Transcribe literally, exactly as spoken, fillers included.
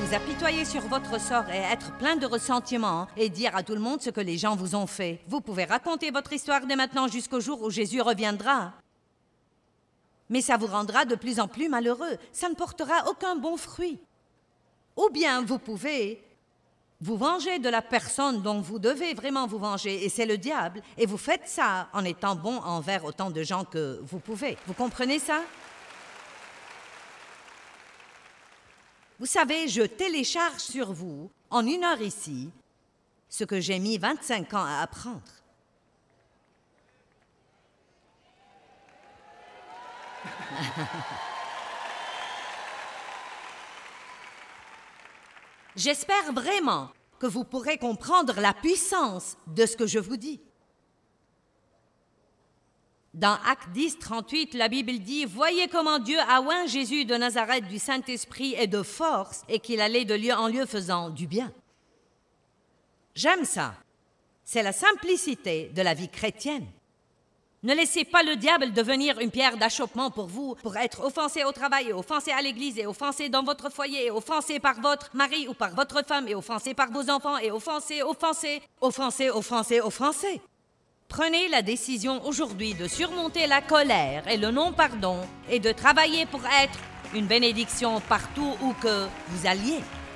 vous apitoyer sur votre sort et être plein de ressentiment et dire à tout le monde ce que les gens vous ont fait. Vous pouvez raconter votre histoire dès maintenant jusqu'au jour où Jésus reviendra. Mais ça vous rendra de plus en plus malheureux. Ça ne portera aucun bon fruit. Ou bien vous pouvez vous venger de la personne dont vous devez vraiment vous venger, et c'est le diable, et vous faites ça en étant bon envers autant de gens que vous pouvez. Vous comprenez ça? Vous savez, je télécharge sur vous, en une heure ici, ce que j'ai mis vingt-cinq ans à apprendre. J'espère vraiment que vous pourrez comprendre la puissance de ce que je vous dis. Dans Actes dix, trente-huit, la Bible dit « Voyez comment Dieu a oint Jésus de Nazareth du Saint-Esprit et de force, et qu'il allait de lieu en lieu faisant du bien. » J'aime ça. C'est la simplicité de la vie chrétienne. Ne laissez pas le diable devenir une pierre d'achoppement pour vous, pour être offensé au travail, et offensé à l'église, et offensé dans votre foyer, et offensé par votre mari ou par votre femme, et offensé par vos enfants, et offensé, offensé, offensé, offensé, offensé. Prenez la décision aujourd'hui de surmonter la colère et le non-pardon et de travailler pour être une bénédiction partout où que vous alliez.